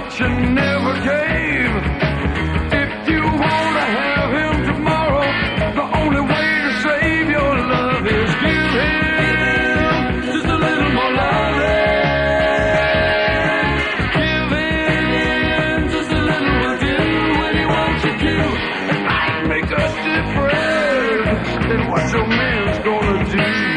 what you never gave. If you want to have him tomorrow, the only way to save your love is give him just a little more loving. Give him just a little of you when he wants you to. It might make a difference in what your man's gonna do.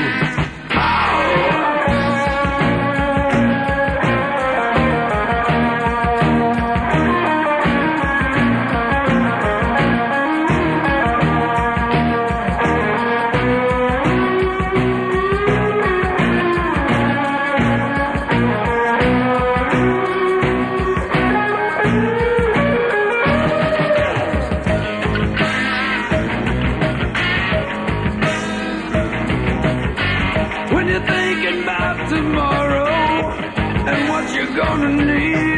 When you're thinking about tomorrow and what you're gonna need,